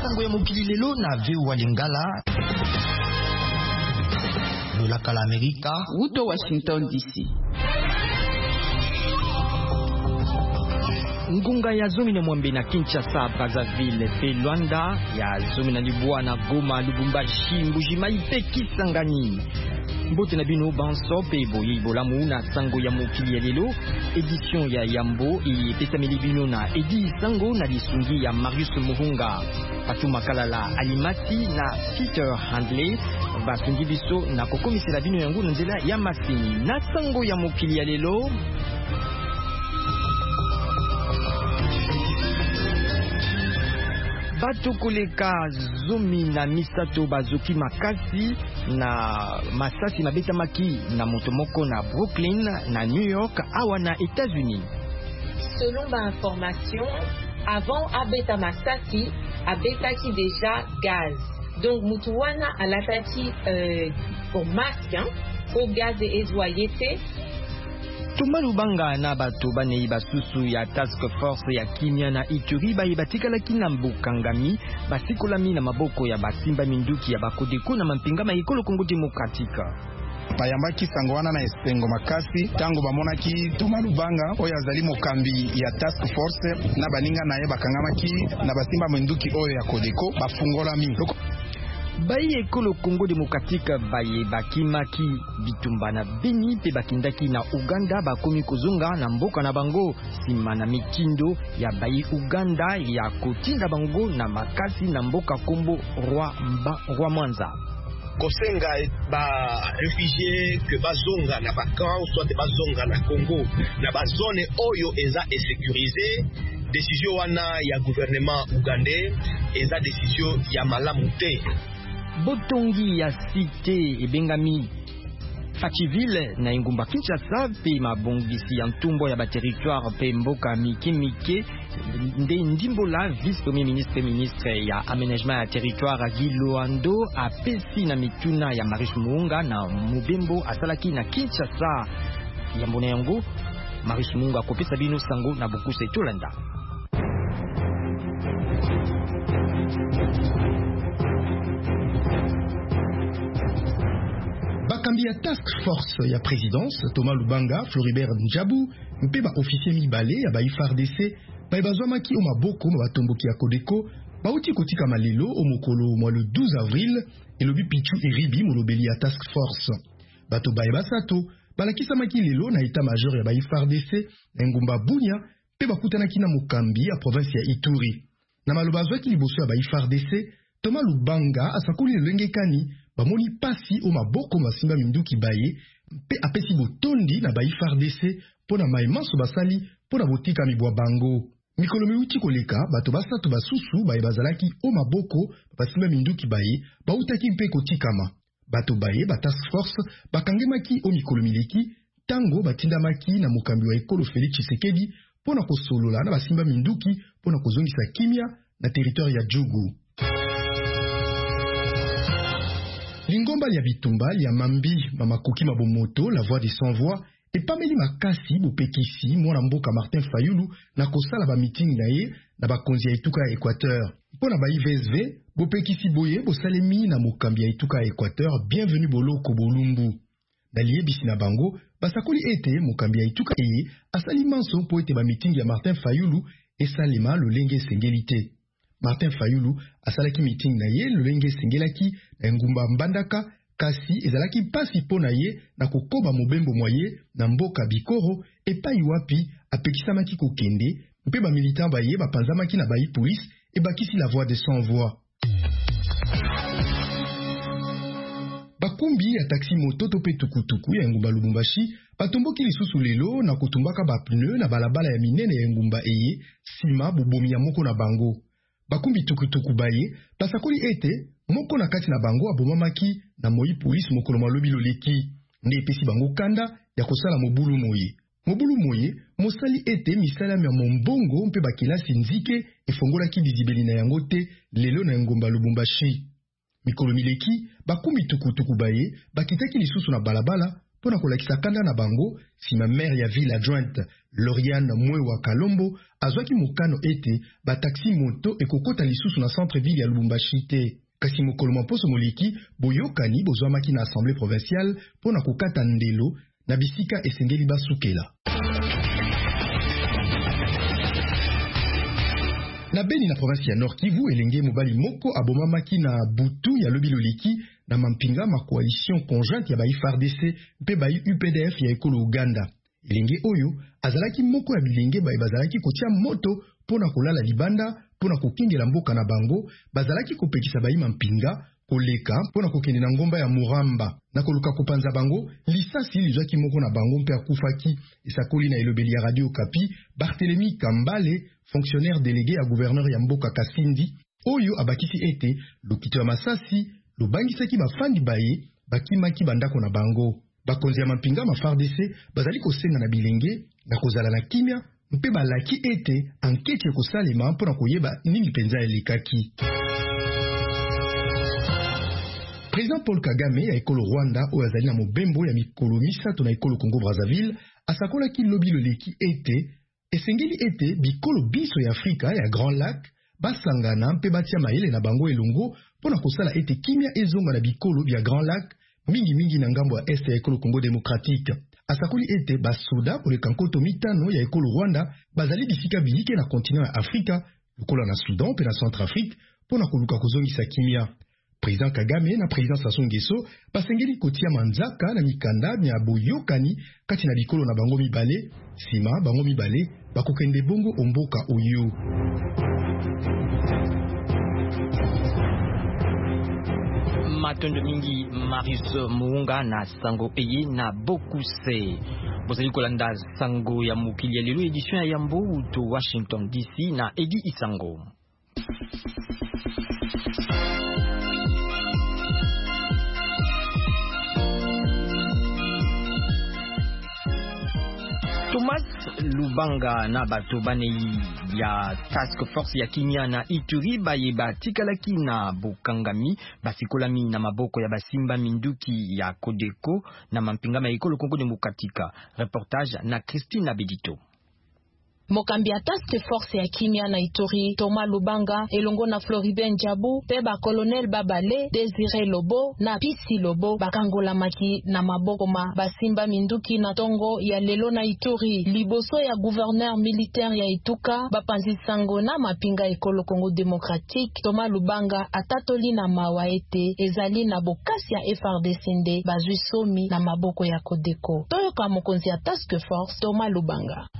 sango ya mokili lelo na VOA Lingala. Lolaka la Amerika. Uto Washington DC. Ngunga ya zomi na mwambe na Kinshasa, Brazzaville, pe Luanda, ya zomi na Libwa na Goma, Lubumbashi, Mbujimai pe Kisangani. Mbote na bino banso pe boye bolamu na sango ya mokili ya lelo, édition ya Yambo e pesameli bino na Edi Sango na lisungi ya Marius Muhunga. Fatuma Kalala Alimati na Peter Handley basungi biso na kokomisela bino yango na nzela ya masini na sango ya mokili ya lelo. Bato koleka zomi na misato bazoki makasi na masasi mabetamaki na motomoko na Brooklyn na New York awa na États-Unis. Selon ma information, avant abeta masasi abetaki déjà gaz. Donc mutuwana alataki au masque au gaz ezwayete. Tuma Lubanga na bato banei basusu ya task force ya kimia na Ituri batikalaki na mbukangami basikolami na maboko ya basimba minduki ya bakodeko na mampingama ekolo Kongo Demokratika. Bayambaki sango wana na esengo makasi tango bamonaki Tuma Lubanga oyo azali mokambi ya task force na baninga naye bakangamaki na basimba minduki oyo ya kodeko bafungolami. Bayi ekolo Kongo Demokratika baye bakimaki bitumba na Beni pe bakindaki na Uganda bakomi kozonga na mboka na bango sima na mitindo ya bayi Uganda ya kotinda bango na makasi na mboka kombo Roi Mwanza. Kosenga ba réfugiés que bazonga na bakan soit bazonga na Congo na bazone oyo eza sécurisé. Décision wana ya gouvernement ougandais eza décision ya malamu te. Botongi ya cité ebengami Fativille na Ingumba Kinshasa pe mabongisi ya ntumbo ya ba territoire pe mboka mike nde ndimbola vice premier ministre ya aménagement ya territoire Guy Loando apesi na mituna ya Marius Muhunga na mubembo asalaki na Kinshasa. Yambona yango Marius Muhunga kopesa bino sango na Bokuse Tolanda. Bakambi ya task force ya présidence Thomas Lubanga, Floribert Njabu, mpe ba officier mibale ya ba FARDC bazwamaki o maboko batomboki ya Kodeko bauti kotika malelo o mokolo mwa le 12 avril elobi Pichu Eribi molobeli ya task force. Bato basato balakisamaki lelo na état major ya ba FARDC na Ngumba Bunya mpe bakutanaki na mokambi ya province ya Ituri. Na maloba azwaki liboso ya ba FARDC, Thomas Lubanga asakoli lengekani bamoni pasi o maboko masimba minduki baye mpe apesi botondi na ba FARDC pona maimanso basali pona botika mibwa bango. Mikolo miuti koleka bato basato basusu baye bazalaki o maboko basimba minduki baye bautaki mpe kotikama. Bato baye ba task force bakangemaki o mikolo mileki tango batindamaki na mokambi wa ekolo Félix Tshisekedi pona kosolola na basimba minduki pona kozongisa kimia na territoire ya Djugu. Lingomba ya bitumba ya mambi mamakoki mabomoto la voix des sans voix epameli makasi bopekisi mwana mboka Martin Fayulu na kosala ba meeting na ye na bakonzi ya etuka ya Équateur. Pona ba IVSV bopekisi boye bosalemi na mokambi ya etuka ya Équateur bienvenue boloko bolumbu. Na liyebisi na bango basakoli ete mokambi ya etuka eye asali manso po ete ba meeting ya Martin Fayulu esalema lolenge sengelite. Martin Fayulu asalaki meeting na ye lolenge sengelaki na Ngumba Mbandaka kasi ezalaki pasi po na ye na kokoba mobembo mwaye na mboka Bikoro epai wapi apekisamaki kokende mpe ba militant baye bapanzamaki na bayi police ebakisi la voix de sans voix. Bakumbi ya taxi moto to pe tukutuku ya Ngumba Lubumbashi batomboki lisusu lelo na kotumbaka ba pneu na balabala ya minene ya Ngumba eye sima bobomi ya moko na bango. Bakumbi tukutuku baye basakoli ete moko na kati na bango abomamaki na moyi police mokolo malobi loleki nde epesi bango kanda ya kosala mobulu moye. Mobulu moye mosali ete misala ya mombongo mpe bakilasi nzike efongolaki bizibeli na yango te lelo na Ngumba Lubumbashi. Mikolo mileki bakumbi tukutuku baye bakitaki lisusu na balabala pona kolakisa kanda na bango sima maire ya ville adjointe Lauriane Mwewa Kalombo azwaki mokano ete bataxi moto ekokota lisusu na centre ville ya Lubumbashi te. Kasi mokolo maposo moleki boyokani bozwamaki na assemblée provinciale pona kokata ndelo na bisika esengeli basukela. Na Beni na province ya Nord Kivu elenge mobali moko abomamaki na butu ya lobi loleki na mampinga ma coalition conjointe ya ba FARDC mpe ba UPDF ya ekolo Uganda. Elenge oyo azalaki moko ya bilenge bazalaki kotia moto pona kolala libanda pona kokingela mboka na bango bazalaki kopekisa ba mampinga koleka pona kokende na ngomba ya Muramba na koluka kopanza bango lisasi lizwaki moko na bango mpe akufaki esakoli na elobeli ya Radio Kapi Barthélemy Kambale fonctionnaire délégué à gouverneur ya mboka Kasindi oyo abakisi ete lokito ya masasi lobangisaki bafandi baye bakimaki bandako na bango. Bakonzi ya mampinga ma FARDC bazali kosenga na bilenge na kozala na kimia mpe balaki ete ankete ekosalema mpona koyeba nini penza elekaki. Président Paul Kagame ya ekolo Rwanda oyo azali na mobembo ya mikolo misato na ekolo Congo Brazzaville asakolaki lobi loleki ete esengeli ete bikolo biso ya Afrika ya Grand Lac basangana mpe batia mayele na bango elongo pona kosala ete kimia ezonga na bikolo bya Grand Lac mingi na ngambo ya este ya ekolo Congo Démocratique. Asakoli ete basoda koleka nkoto mitano ya ekolo Rwanda bazali bisika bilike na kontinent ya Afrika lokola na Soudan mpe na Centrafrique pona koluka kozongisa kimia. Président Kagame na président Sassou Nguesso basengeli kotia manzaka na mikanda ya boyokani kati na bikolo na bango mibale sima bango mibale bakokende bongo omboka oyo. Matondo mingi Marius Muunga na sango eye na Bokuse. Bozali kolanda sango ya mokili ya lelo edition ya Yambo to Washington DC na Edi Isango. Thomas Lubanga na bato banei ya task force ya kimia na Ituri bayeba tikalaki na bokangami basikolami na maboko ya basimba minduki ya Kodeko na mampingama ya ekolo Kongo Demokratika. Reportage na Christine Abedito. Mokambi ya task force ya kimia na Ituri Thomas Lubanga elongo na Floribert Njabu pe ba colonel Babale Désiré Lobo na Pisi Lobo bakangola maki na maboko ma basimba minduki na tongo ya lelo na Ituri liboso ya gouverneur militaire ya Ituka bapanzi sango na mapinga ekolo Congo Démocratique. Thomas Lubanga atatoli na mawa ete ezali na bokasi ya FARDC nde bazwi somi na maboko ya Kodeko. Toyoka mokonzi ya task force Thomas Lubanga.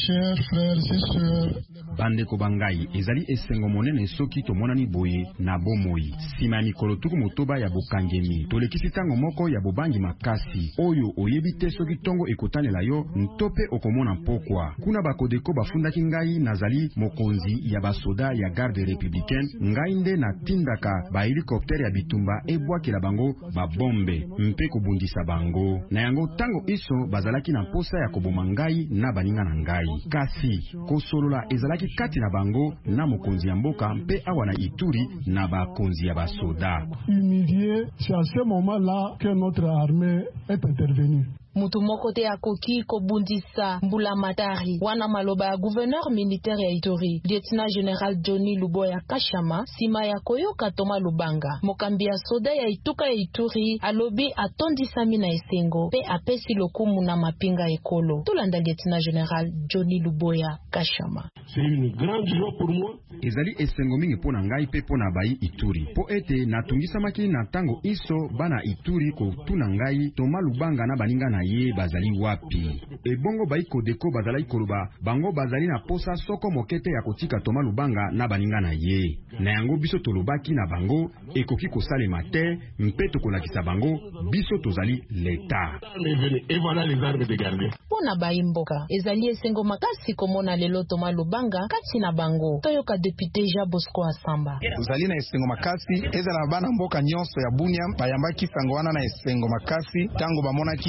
Bandeko bangai ezali esengo monene soki tomonani boye na bomoi sima mikolo tuku motoba ya bokangemi tolekisi tango moko ya bobangi makasi oyo oyebi te soki tongo ekotanela yo ntope okomona pokwa kuna bakodeko bafundaki ngai nazali mokonzi ya basoda ya garde républicaine ngai nde na tindaka ba helicopter ya bitumba ebwakela bango babombe mpe kobundisa bango na yango tango iso bazalaki na posa ya koboma ngai na baninga na ngai kasi kosolola ezalaki kati na bango na mokonzi ya mboka mpe awa na Ituri na bakonzi ya basoda. C'est à ce moment-là que notre armée est intervenue. Mutu moko te akoki kobundisa mbula matari wana maloba ya gouverneur militaire ya Ituri lieutenant général Johnny Luboya Kashama sima ya koyoka Thomas Lubanga mokambi ya soda ya Ituka ya Ituri alobi atondisami na esengo pe apesi lokumu na mapinga ekolo. Tolanda lieutenant général Johnny Luboya Kashama. C'est une grande joie pour moi. Ezali esengo mingi pona ngai pe pona bayi Ituri po ete natungisamaki na tango iso bana Ituri ko tuna ngai Thomas Lubanga na baninga na ye bazali wapi ebongo bayi Kodeko bazali koloba bango bazali na posa soko mokete ya kotika Thomas Lubanga na baninga na ye na yango biso tolobaki na bango ekoki kosalema te mpe tokolakisa bango biso tozali leta. Et voilà les armes de garder. Pona bayi mboka ezali esengo makasi komona lelo Thomas Lubanga kati na bango toyoka député Jean Bosco Asamba. Tozali na esengo makasi ezala bana mboka nyonso ya Bunia bayambaki sango wana na esengo makasi tango bamonaki Thomas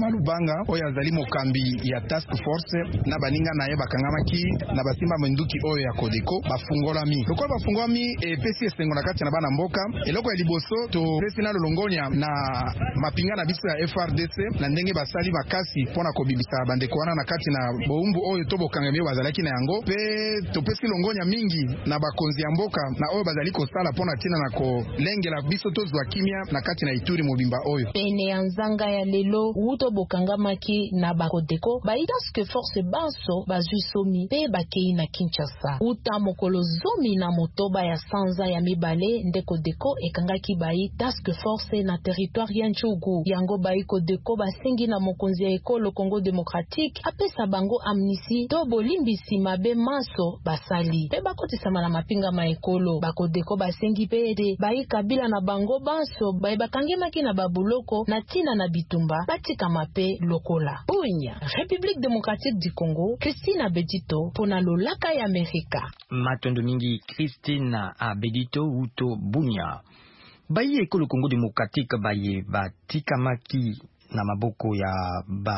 Thomas Lubanga oyo azali mokambi ya task force na baninga na ye bakangamaki na basimba menduki oyo ya Codeco bafungolami. Lokola bafungolami epesi esengo na kati na bana mboka. Eloko ya liboso to pesi na lolongonya na mapinga na biso ya FRDC na ndenge basali makasi mpona kobibisa bandeko wana na kati na boumbu oyo to bokangami bazalaki na yango pe topesi longonya mingi na bakonzi ya mboka na oyo bazali kosala mpona tina na kolengela biso tozwa kimia na kati na Ituri mobimba oyo. Pene ya nzanga ya lelo uto bokangamaki na bakodeko baitaske force banso bazwi somi pe bakei na Kinshasa. Uta mokolo zomi na motoba ya sanza ya mibale nde Kodeko ekangaki bai task force na territoire ya Nchugu. Yango bai Kodeko basengi na mokonzi ya ekolo Congo Démocratique apesa bango amnistie to bolimbisi mabe maso basali. Pe bakotisama na mapinga ma ekolo bakodeko basengi pe ede bai kabila na bango banso bai bakangemaki na babuloko na tina na bitumba batika mape lokola. Bunya, République démocratique du Congo, Christina Bedito pona lolaka ya Amerika. Matondo mingi Christina Bedito uto Bunya. Baye ekolo Congo démocratique baye batika maki na maboko ya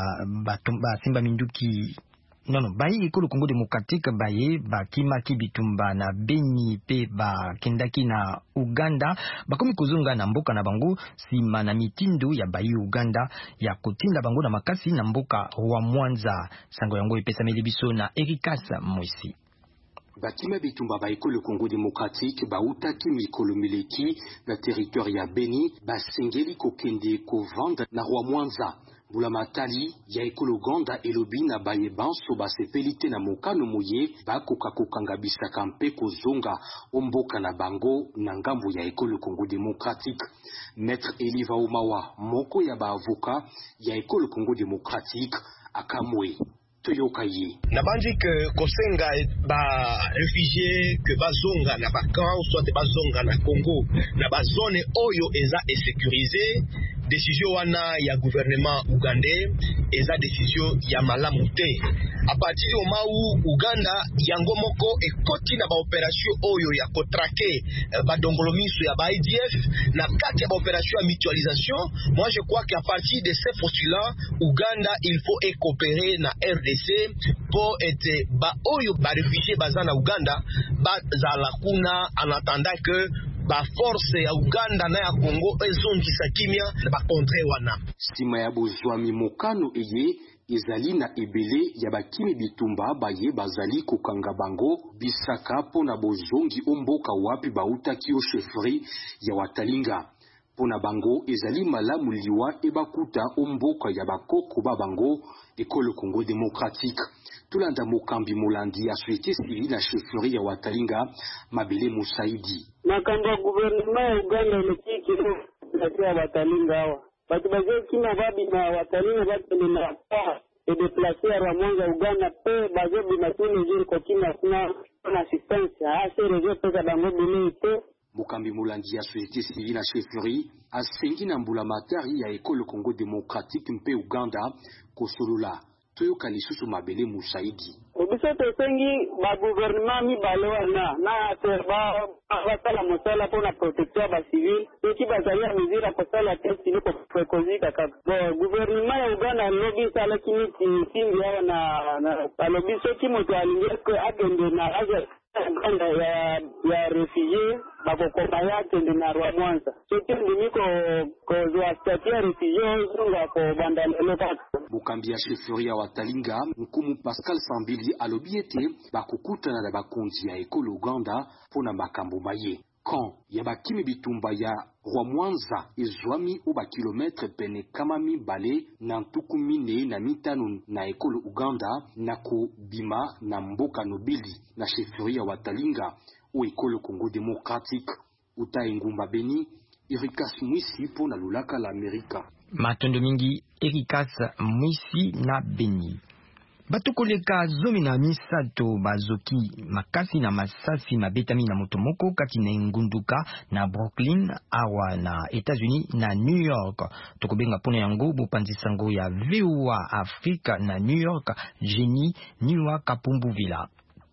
simba minduki. Non, baye ekolo Congo démocratique baye bakimaki bitumba na Beni pe bakendaki na Uganda bakomi kozonga na mboka na bango sima na mitindo ya baye Uganda ya kotinda bango na makasi na mboka wa Mwanza. Sango yango epesameli biso na Erikasa Moisi. Bakima bitumba ba ekolo Congo démocratique bautaki mikolo mileki na territoire ya Beni basengeli kokende kovanda na roi Mwanza. Bula matali ya ekolo Uganda elobi na baye banso basepelite na mokano moye bakoka kokangabisa kampe kozonga omboka na bango na ngambo ya ekolo Congo démocratique. Maître Eliva Omawa moko ya ba avocat ya ekolo Congo démocratique akamwe na bandi que kosenga ba réfugiés que bazonga na bakan soit bazonga na Congo na bazone oyo eza sécurisé. Décision wana ya gouvernement ougandais eza décision ya malamu te. A partir du moment où Uganda yango moko ekoti na ba opération oyo ya kotrake ba dongolomiso ya ba IDF na kati ya ba opération ya mutualisation, moi je crois qu'à partir de ces postulats Uganda il faut coopérer na RDC pour être ba oyo ba réfugiés bazana Uganda ba zala kuna en attendant que ba force ya Uganda na ya Congo ezongisa kimia ba contre wana. Sima ya bozwami mokano eye ezali na ebele ya bakimi bitumba baye bazali kokanga bango bisaka pona bozongi omboka wapi bautaki o chefferie ya Watalinga. Pona bango ezali malamu liwa ebakuta omboka ya bakoko ba bango ekolo Congo démocratique. Tulanda mokambi molandi ya société civile na chefferie ya Watalinga Mabele Musaidi. Makamba gouvernement ya Uganda lekiki ya Watalinga hawa. Batu baje kina babi na Watalinga batu na pa et déplacer à Mwanza Uganda pe baje binatuni jiri kwa kina na assistance a se reje pesa bango bilite. Mokambi molandi ya société civile na chefferie asengi na mbula matari ya ekolo Congo démocratique mpe Uganda kosolula. Toyoka lisusu Mabele Musaidi. Obiso tosengi ba gouvernement mi balewana na ba basala mosala pona protection ba civil eki bazalia mizira kosala test ni ko prekozika kaka. Bo gouvernement ya Uganda lobi sala kimiti simbi hawa na lobiso kimoto alingia ko agende na aje Uganda ya refugee bakokoma yake na rwa Mwanza. Sote ndimiko kozwa statut ya refugee zunga ko bandalelo kaka. Mokambi ya chefferie ya Watalinga Nkumu Pascal Sambili alobiete bakukutana na bakonzi ya ekolo Uganda pona makambo maye. Quand ya bakimi bitumba ya roi Mwanza ezwami o ba kilometre pene kamami bale na ntuku mine na mitano na ekolo Uganda na ko bima na mboka nobili na chefferie ya Watalinga o ekolo Congo démocratique. Uta engumba Beni Erikas Mwisi pona lulaka la Amerika. Matondo mingi Erikas Mwisi na Beni. Batukoleka zomi na misato bazoki makasi na masasi mabetami na motomoko kati na ngunduka na Brooklyn awa na États-Unis na New York. Tokobenga pona yango bopanzisango ya VOA Afrika na New York Jenny Niwa Kapumbu Villa.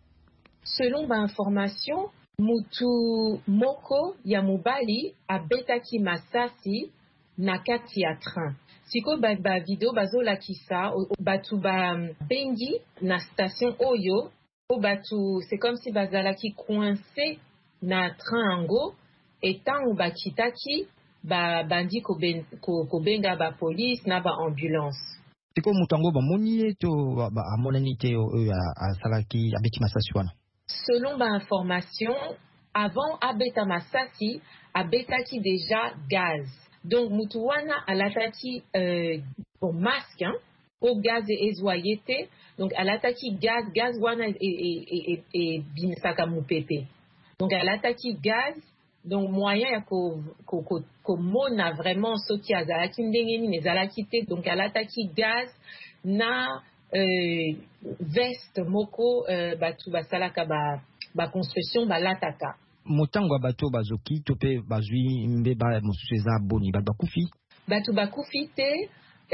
Selon ba information, mutu moko ya mobali abetaki masasi na kati ya train. siko ba video bazola kisa batu ba bengi na station oyo o batu c'est comme si bazalaki coincé na train ango et tant ba kitaki ba bandi ko benga ba police na ba ambulance. Siko mutango ba moni to ba amonani te a salaki abeti masasi wana. Selon ma information, avant Abeta Masasi, Abetaki déjà gaz. Donc Mutuwana alataki masque au gaz et ezoyete. Donc alataki gaz wana et binsaka mupete. Donc alataki gaz. Donc moyen ya ko mona vraiment soki azalaki ndengeni nezalaki te. Donc alataki gaz na veste moko batu basalaka ba construction balataka. Motango bato bazoki tope bazui mbeba mosuza boni bakufi. Batu bakufi te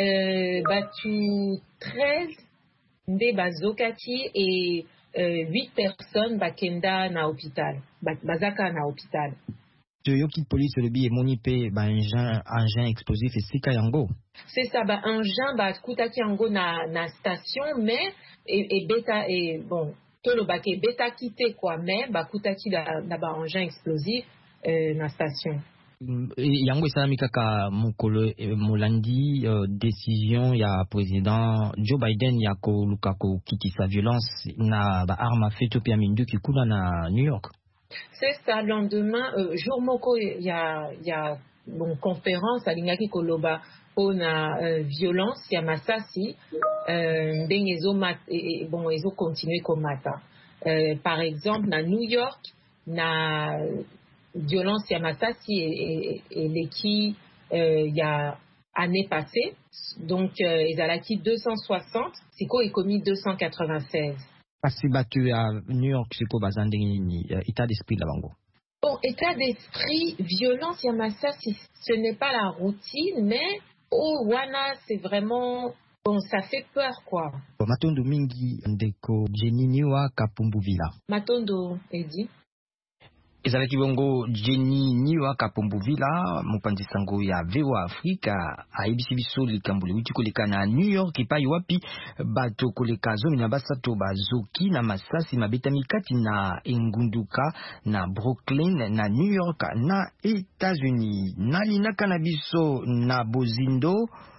batu 13 nde bazokaki et 8 personnes bakenda na hôpital. Bazaka na hôpital. Yoki police le bi moni pe ba engin explosif et sika yango. C'est ça, ba engin ba kutaki yango na station mais et beta et bon tolo ba ke beta quitté quoi mais ba kutaki na ba engin explosif na station. Yango esalami kaka mokolo molandi décision ya président Joe Biden ya koluka kokitisa violence na ba arme à feu to pia minduki kuna na New York. C'est ça, lendemain, jour moko, il y a bon, conférence à l'ingaki koloba on a violence, il y a Masasi, ben ils ont continué comme mata. Par exemple, na New York, na violence, il y a Masasi et l'équipe, il y a année passée, donc ils ont acquis 260, c'est quoi, ils commis 296. Parce batu à New York, c'est quoi bazandini état d'esprit là bango. Bon, état d'esprit, violence, Yamasa, ce n'est pas la routine, mais au Wana, c'est vraiment bon, ça fait peur quoi. Matondo mingi ndeko Jenny wa Kapumbu Villa. Matondo Edi. Ezalaki bongo Jenny Niwa Kapumbu Villa mopanzi sango ya VOA Afrika aibisi biso likambule uti koleka na New York epai wapi bato koleka zomi na basato bazoki na masasi mabeta mikati na engunduka na Brooklyn na New York na États-Unis. Nalinaka na biso na Bozindo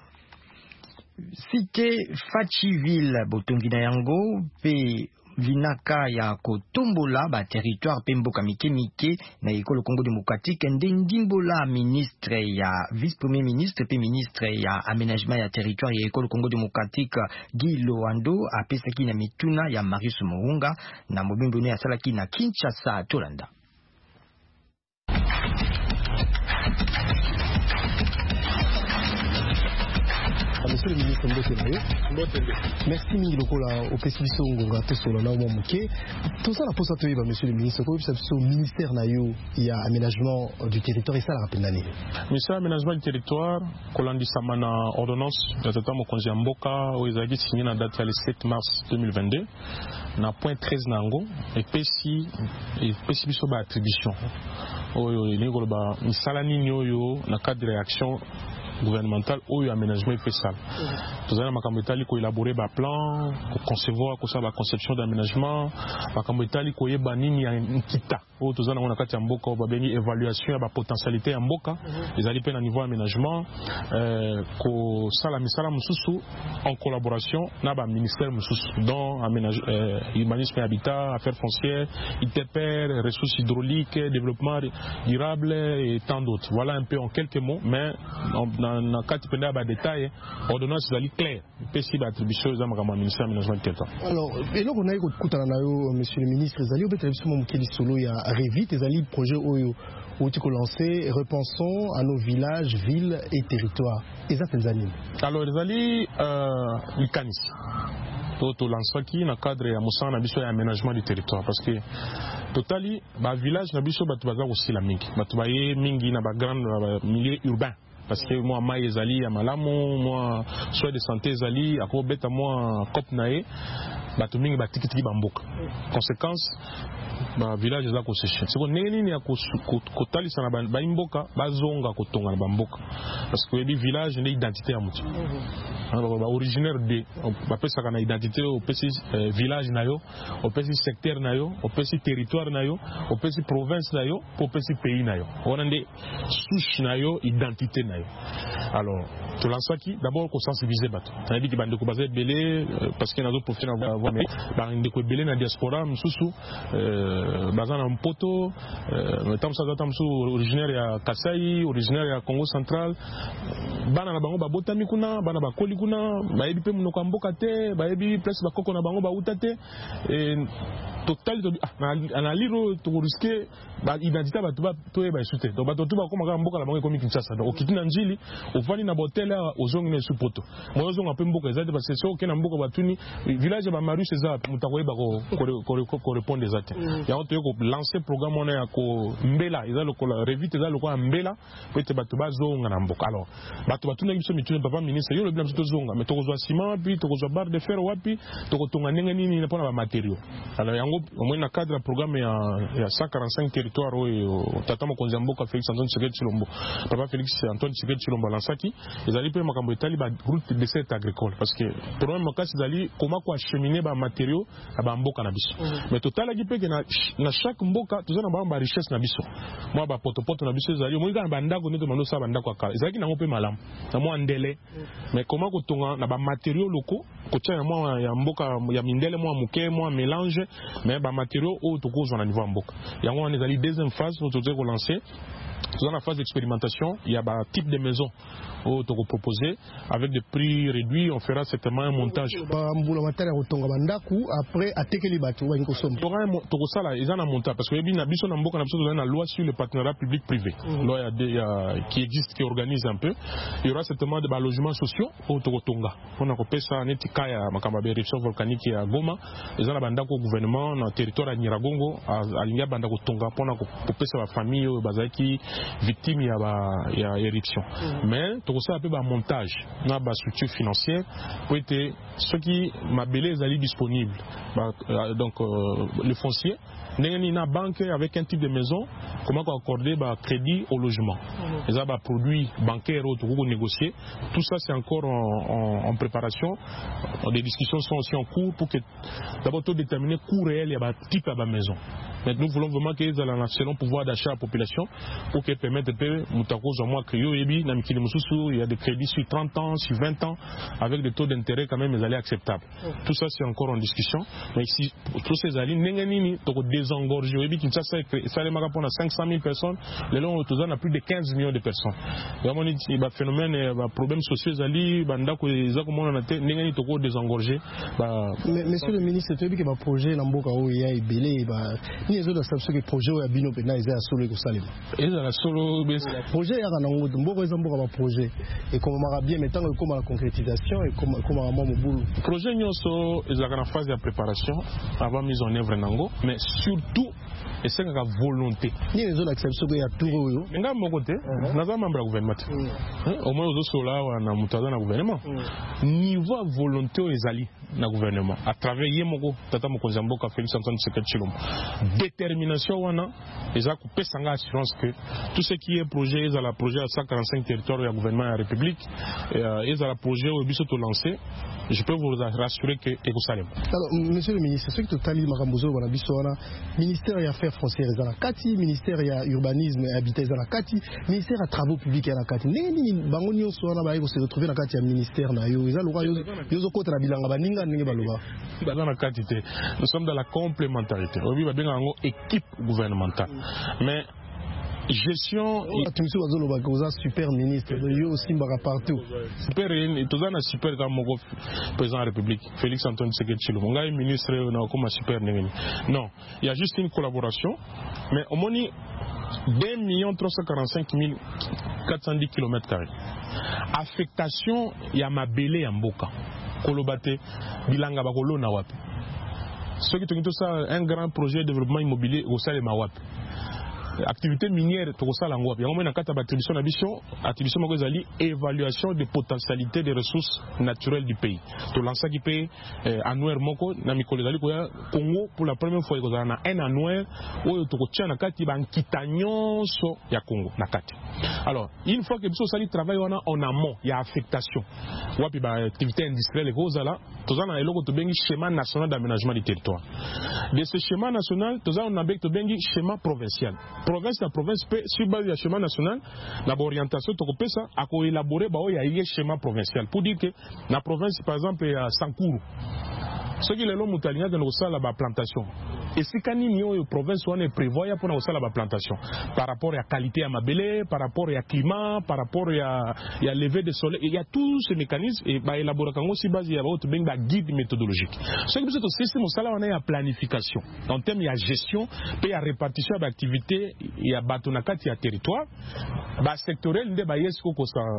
cité Fachiville botongi na yango pe Vinaka ya kotombola ba territoire pemboka mike na ekolo Congo démocratique ndimbola ministre ya vice-premier ministre pe ministre ya aménagement ya territoire ya ekolo Congo démocratique Guy Loando apesaki na mituna ya Marius Mounga na mobimbo ne asalaki na Kinshasa Tolanda. Monsieur le ministre merci mingi lokola opesi biso ngonga tosola na momuke toza la posa toyeba monsieur le ministre ko bisa biso ministère na yo ya aménagement du territoire et ça la rappelle nani ministère aménagement du territoire kolandisama na ordonnance ya tata mokonzi ya mboka oyo ezalaki signé na date ya le 7 mars 2022 na point 13 nango epesi biso ba attribution oyo ni koloba misala nini oyo na cadre de réaction gouvernemental ou aménagement spécial. Tout ça, ma établi ko élaborer ba plan, ko concevoir ko ça ba conception d'aménagement, ma établi ko yeba nini ya nkita. Ou tout ça na kati ya mboka ba bengi évaluation ya ba potentialité ya mboka, les ali pe na niveau aménagement ko sala misala mususu en collaboration na ba ministère mususu dont urbanisme et habitat, affaires foncières, ITPR, ressources hydrauliques, développement durable et tant d'autres. Voilà un peu en quelques mots, mais na kati penda ba détail ordonnance zali clair pesi ba attribution za makama ministère aménagement du territoire. Alors eloko na ko kutana na yo monsieur le ministre zali obeta biso mo mukeli solo ya Revit zali projet oyo outi ko lancer repensons à nos villages, villes et territoires. Ezapel zali. Alors zali likanisi to lansaki na cadre ya musana na biso ya aménagement du territoire parce que totali ba village na biso batu baza aussi la mingi batu baye mingi na ba grand milieu urbain. Parce que moi maï ezali ya malamu moi soins de santé ezali akobeta moi cop nae bato mingi batikitiki bamboka conséquence village eza koséché siko ndenge nini ya kotalisa na baimboka bazonga kotonga na bamboka parce que oyebi village nde identité ya motu originaire de bapesaka na identité opesi village na yo opesi secteur na yo opesi territoire na yo opesi province na yo po opesi pays na yo wana nde souche na yo identité na yo alors tolansaki d'abord kosensibiliser bato nayebi ki bandeko baza ebele parce que nazo profite na voix mais bandeko ebele na diaspora mosusu baza na mpoto tamusu originaire ya Kasai originaire ya Congo central bana na bango babotami kuna bana bakoli kuna bayebi pe munoko mboka te bayebi place bakoko na bango bauta te total na liro to risquer ba identité bato ba to ba sute donc bato to ba koma mboka la bango ekomi Kinshasa donc okitina njili ofani na botel ozongi na supoto moyo zonga pe mboka ezate parce que so okena mboka batuni village ba Marus eza mutako yeba ko répondre ezate ya on to ko lancer programme on ya ko mbela eza lokola revite eza lokola mbela pete bato bazonga na mboka alors bato batuna biso mitune papa ministre yo le bien to zonga mais to ko zo ciment puis to ko zo barre de fer wapi to ko tonga ndenge nini na pona ba matériaux alors yango au moins na cadre ya programme ya 145 territoires oyo tata mokonzi ya mboka Félix Antoine Tshisekedi Tshilombo papa Félix Antoine Tshisekedi Tshilombo lansaki ezali pe makambo etali ba route de dessert agricole parce que problème makasi ezali comment ko acheminer ba matériaux ya ba mboka na biso mais total aki pe que na chaque mboka tozana ba richesse na biso moi ba potopoto na biso ezali moi kana bandako neto mando sa bandako akala ezali nango pe malamu na moi ndele mais comment ko tonga na ba matériaux locaux ko tia ya moi ya mboka ya mindele moi muke moi mélange mais ba matériaux au tokozwa na niveau mboka yango on ezali deuxième phase nous tozé ko lancer dans la phase d'expérimentation il y a un type de maison où tu proposer avec des prix réduits on fera certainement un montage après atekeli bato wa nkosom to sala ils en a monté parce que il y a biso na mboka na biso na loi sur le partenariat public privé loi qui existe qui organise un peu il y aura certainement des logements sociaux au Togotonga on a kopesa neti kaya makamba éruption volcanique ya Goma ils en a bandako gouvernement na territoire ya Nyiragongo alinga bandako tonga pona kopesa ba famille bazaki victime ya éruption mais tout ça un peu un montage na ba structure financière pour être ceux qui mabelé ali disponible donc le foncier n'engani na banque avec un type de maison comment accorder ba crédit au logement les a ba produits bancaires au tout négocier tout ça c'est encore en préparation des discussions sont aussi en cours pour que d'abord tout déterminer coût réel et ba type à ba maison. Mais nous voulons vraiment qu'ils aient un excellent pouvoir d'achat à la population pour qu'ils permettent de payer Moutako Zomwa Kriyo Ebi, Namikili Moussoussou, il y a des crédits sur 30 ans, sur 20 ans, avec des taux d'intérêt quand même acceptables. Tout ça c'est encore en discussion. Mais ici, tous ces alliés, Nenganini, Toko désengorgé, Ebi, Kinshasa, ça les marapon à 500 000 personnes, les longs autour a plus de 15 millions de personnes. Il y a un phénomène, un problème social, Ali, Bandako, Nengani Toko désengorgé. Monsieur le ministre, tu as vu que le projet Namboka Oya est belé, ni les autres savent que projet à Bino Pena est à solo Salem. Et la solo projet il y a un bon exemple pour projet et comme on bien maintenant comme la concrétisation et comme on mon boulot. Projet nyoso est en phase de préparation avant mise en œuvre nango mais surtout et c'est la volonté. Ni les autres acceptent que y a tout yo. Nga mon côté, naza membre gouvernement. Au moins aux sola na mutaza na gouvernement. Niveau volonté aux alliés na gouvernement à travers yemoko tata mokonzi mboka Félix Antoine Tshisekedi Tshilombo. Détermination wana eza ko pesanga assurance que tout ce qui est projet est à la projet à 145 territoires du gouvernement de la République est à la projet au biso to lancer. Je peux vous rassurer que Salem. Alors monsieur le ministre, ce que totali makambozo wana biso wana ministère des affaires foncières ezala kati, ministère ya urbanisme et habitat ezala kati, ministère ya travaux publics ezala kati. Nini bango nyonso wana ba se retrouver na kati ya ministère na yo ezala loka yozo kota na bilanga baninga ndenge baloba. Dans la quantité. Nous sommes dans la complémentarité. Obi ba benga ngo équipe gouvernementale. Mais gestion super ministre yo aussi partout super tozana super comme mon président de la République Félix Antoine Tshisekedi Tshilombo ngai ministre na comme super ngeni non il y a juste une collaboration mais au moins 2 345 410 km². Affectation ya mabele ya mboka kolobate bilanga bakolo na wapi ce qui tout ça un grand projet de développement immobilier au Salem wapi activité minière tokosala ngo yango mona kata ba attribution na biso attribution moko ezali évaluation des potentialités des ressources naturelles du pays to lancaki pe annuaire moko na mikolo ezali koya Congo pour la première fois ekozala na un annuaire oyo tokotia na kati ba nkita nyonso ya Congo na kati. Alors une fois que biso sali travail wana en amont ya affectation wapi ba activité industrielle ekozala tozana na eloko to bengi schéma national d'aménagement du territoire. De ce schéma national tozana na to bengi schéma provincial. Province na province pe sur base ya schéma national na orientation to kopesa ako élaborer ba oya yé schéma provincial pour dire que na province par exemple ya Sankuru ce qui est le mutalinga de nos salles à plantation. Et si canini province on est prévoit pour nos salles à plantation par rapport à la qualité à mabélé, par rapport à climat, par rapport à lever de soleil, il y a tous ces mécanismes et bah élaborer quand aussi base il y a autre bien guide méthodologique. Ce qui est aussi mon salaire on est à planification. En termes il y a gestion, puis à répartition d'activités, il y a batonakati il y a territoire, bah sectoriel ndé bah yesko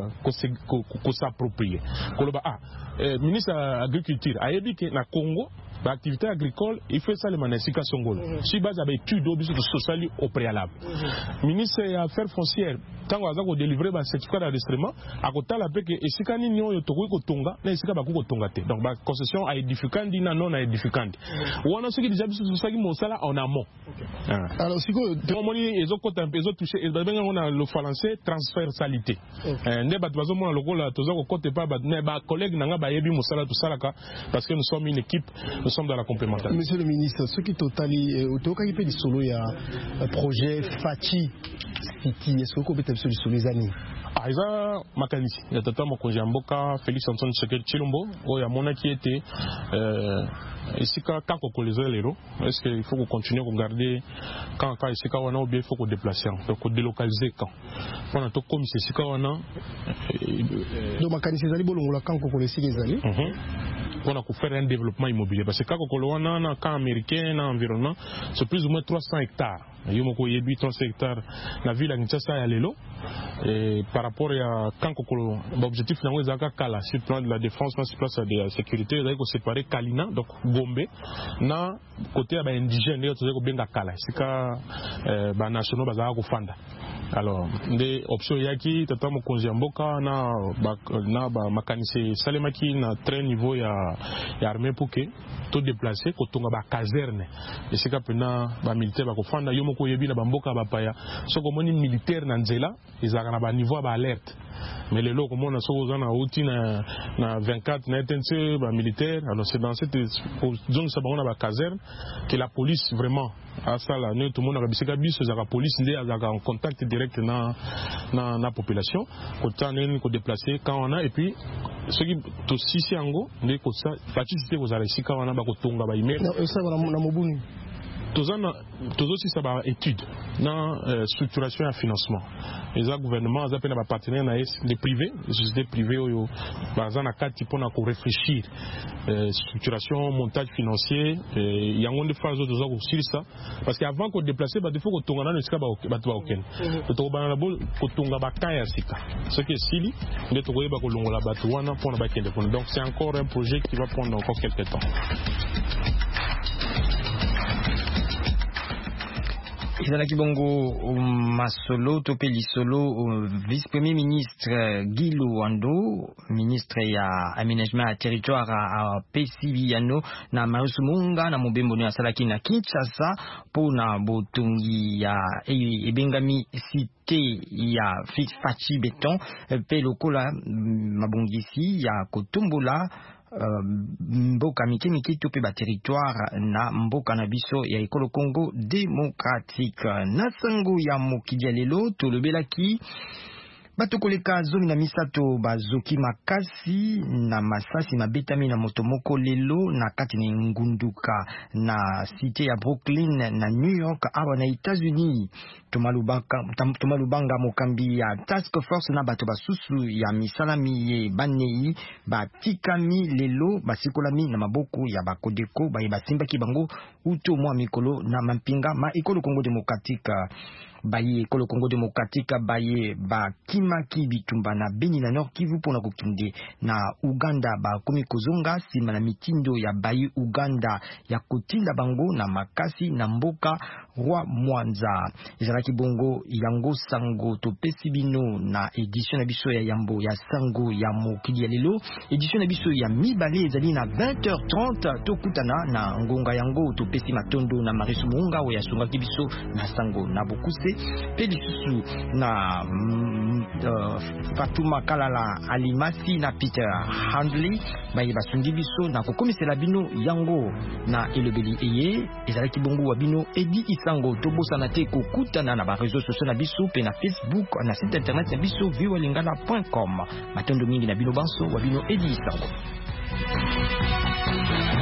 ko s'approprier. Ministre agriculture a dit que na Congo l'activité agricole il fait ça le manasika songolo si base avec étude obiso de social au préalable ministre des affaires foncières tango azako délivrer ba certificat d'enregistrement akotala pe que esika nini oyo tokoi kotonga na esika ba kotonga te donc ba concession à édificandi na non à édificandi wana ce qui déjà biso sosaki mosala en amont. Alors siko moni ezokota ezo toucher ebenga on a le français transversalité ne ba bazo mona lokola tozako kote pa ba collègue nanga ba yebi mosala tout salaka parce que nous sommes une équipe. Nous sommes dans la complémentarité. Monsieur le ministre, ce qui totali autoka qui fait du solo il y a un projet Fachi City est-ce que vous pouvez sur les années Aiza makanisi ya tata mokonzi ya mboka Félix Antoine Tshisekedi Tshilombo oyo amona qui était esika kako koleza lero est-ce qu'il faut qu'on continue à garder quand esika wana ou bien il faut qu'on déplacer donc délocaliser quand pendant to comme esika wana donc makanisi zali bolongola quand kolesi les années on a faire un développement immobilier parce que quand on a un camp américain dans l'environnement c'est plus ou moins 300 hectares. Il y a 300 hectares dans la ville de Kinshasa et Lelo et par rapport à quand l'objectif c'est Kala sur le plan de la défense sur le plan de la sécurité il faut séparer Kalina donc Gombe na côté indigène il faut bien Kala c'est que nationaux bazaka kufanda. Alors des options yaki tata mokonzi ya mboka na makanisi salemaki na très niveau ya armée pour que tout déplacer kotonga ba caserne et c'est kapena ba militaire ba kofanda yo moko yebi na ba mboka ba paya soko moni militaire na nzela ezaka na ba niveau ba alerte mais les locaux mona soko zana outi na 24 na TNC ba militaire alors c'est dans cette zone ça ba ba caserne que la police vraiment à ça là tout le monde a bisika biso za la police ndé azaka en contact direct na population ko déplacer quand on a et puis ce qui to sisi yango ndé ko ça participer aux arrêts wana ba ko tonga ba email ça na mobuni aussi ça va étude na structuration et financement les gouvernements ont appelé à partenaires des privés sociétés privées oyo bazana kati pona ko réfléchir structuration montage financier yango de phase de zo sur ça parce qu'avant qu'on déplacer il faut que tonga na sika ba to aucun to ba na bo ko tonga ba kaya sika ce que sili nde to ko yeba ko longola ba to wana pona ba kende donc c'est encore un projet qui va prendre encore quelques temps. Ezalaki bongo Masolo Topeli Solo vice-premier ministre Guy Luando ministre ya aménagement à territoire à Pesibiano na Marusumunga na Mobembo na Salaki na Kinshasa pona botungi ya ebengami cité ya Fachi Beton pe lokola mabongisi ya Kotumbola mboka miki tope ba territoire na mboka na biso ya ekolo Congo démocratique na sango ya mokidi ya lelo tolobelaki bato koleka zomi na misato bazoki makasi na masasi mabetami na moto moko lelo na kati na ngunduka na cité ya Brooklyn na New York awa na États-Unis. Tomalubanga mokambi ya task force na bato basusu ya misalami ye banei batikami lelo basikolami na maboko ya bakodeko baye basimbaki bango uto mwa mikolo na mampinga ma ekolo Congo démocratique baye ekolo Congo démocratique baye bakimaki bitumba na Beni na Nord Kivu pona kokinde na Uganda bakomi kozonga sima na mitindo ya baye Uganda ya kotinda bango na makasi na mboka Roi Mwanza. Ezalaki bongo yango sango topesi bino na édition na biso ya yambo ya sango ya mokili ya lelo. Édition na biso ya mibale ezali na 20h30 tokutana na ngonga yango topesi matondo na Marisu Munga oyo asungaki biso na sango na bokuse pe lisusu na Fatuma Kalala Alimasi na Peter Handley baye basungi biso na kokomisela bino yango na elobeli eye ezalaki bongo wa bino Edi Isango tobosana te kokutana na ba réseaux sociaux na biso pe na Facebook na site internet na biso viewalingala.com matondo mingi na bino banso wa bino Edi Isango.